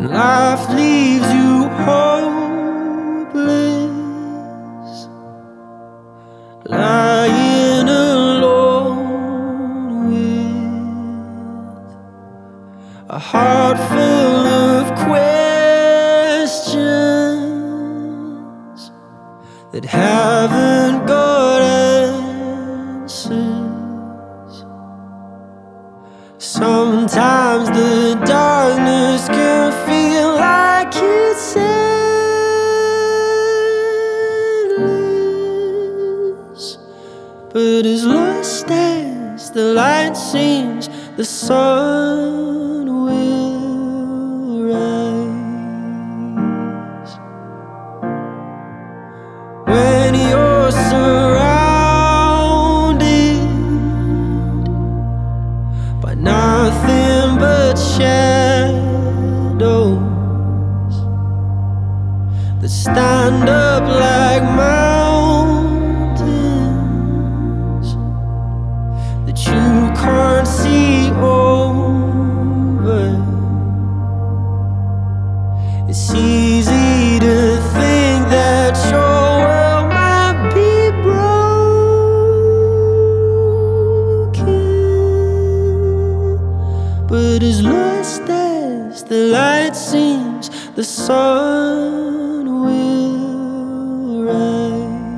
when life leaves you hopeless, lying alone with a heart full of questions that haven't got answers. Sometimes the darkness can feel like it's endless, but as lost as the light seems, the sun will rise. When you're surrounded by nothing but shadows that stand up like mountains that you can't see over, it's easy to think that your world might be broken, but as lost as the light seems, the sun will rise.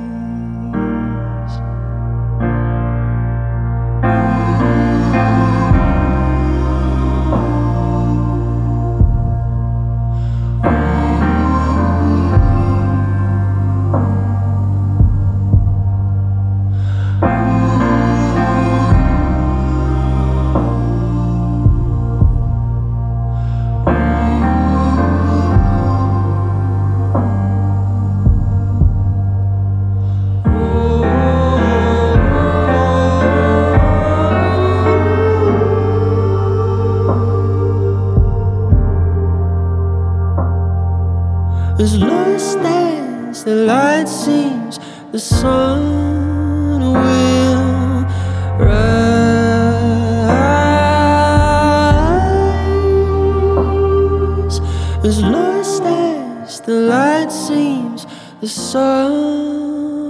As lost as the light seems, the sun will rise. As lost as the light seems, the sun